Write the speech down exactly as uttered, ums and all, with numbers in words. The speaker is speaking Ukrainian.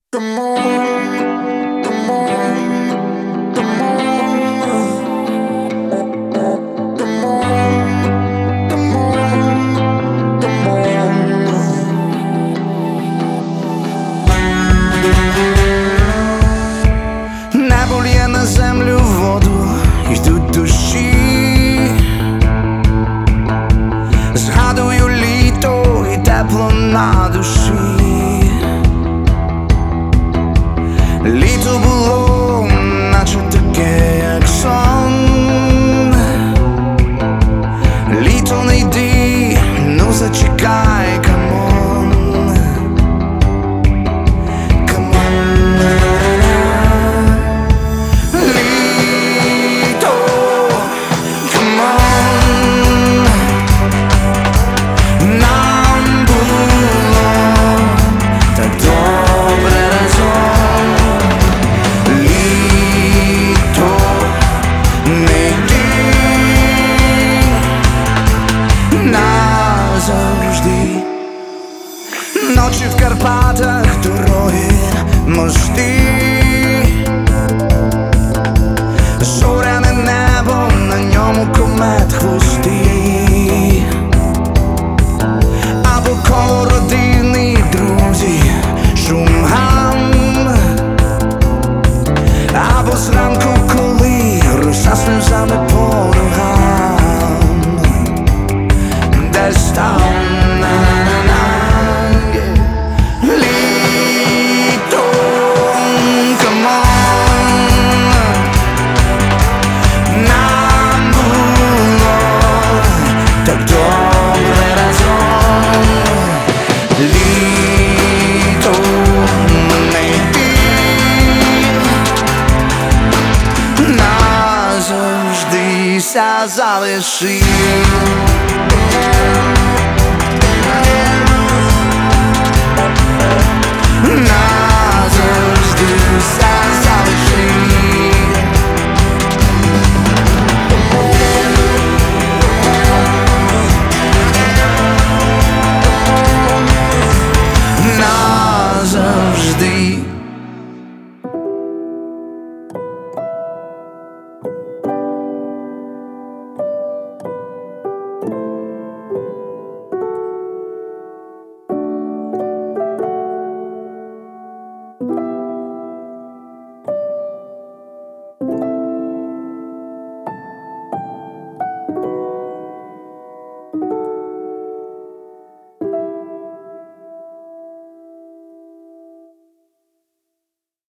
Come on, come on, come on, come on, come on, come on. Небо лє на землю воду, йдуть дощі. Згадую літо і тепло на душі. Літо було, наче таке, як сон. Літо не йди, ну зачекай, камон. Камон. Літо, камон. Нам було так добре разом. Назавжди. Ночі в Карпатах, дороги, мости, зоряне небо, на ньому комет хвости. Або коло родини, друзі, шум гам. Або зранку, коли роса сльозами по ногам. Десь там, на-на-на, yeah. Літо, come on. Нам було так добре разом. Літо, не йди, назавжди ся залиши. Назавжди ся залиши. Назавжди.